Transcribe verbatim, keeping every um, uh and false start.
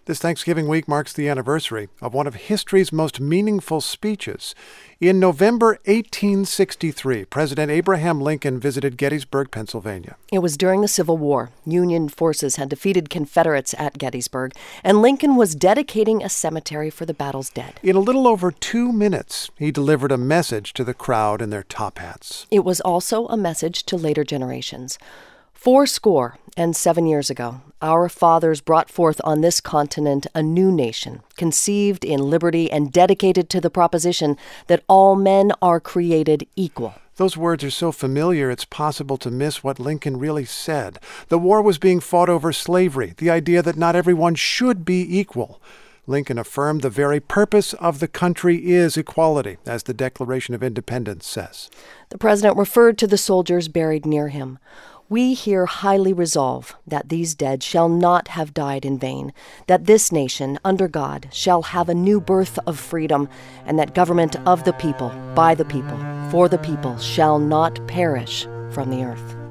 This Thanksgiving week marks the anniversary of one of history's most meaningful speeches. In November eighteen sixty-three, President Abraham Lincoln visited Gettysburg, Pennsylvania. It was during the Civil War. Union forces had defeated Confederates at Gettysburg, and Lincoln was dedicating a cemetery for the battle's dead. In a little over two minutes, he delivered a message to the crowd in their top hats. It was also a message to later generations. Four score and seven years ago, our fathers brought forth on this continent a new nation, conceived in liberty and dedicated to the proposition that all men are created equal. Those words are so familiar, it's possible to miss what Lincoln really said. The war was being fought over slavery, the idea that not everyone should be equal. Lincoln affirmed the very purpose of the country is equality, as the Declaration of Independence says. The president referred to the soldiers buried near him. We here highly resolve that these dead shall not have died in vain, that this nation, under God, shall have a new birth of freedom, and that government of the people, by the people, for the people, shall not perish from the earth.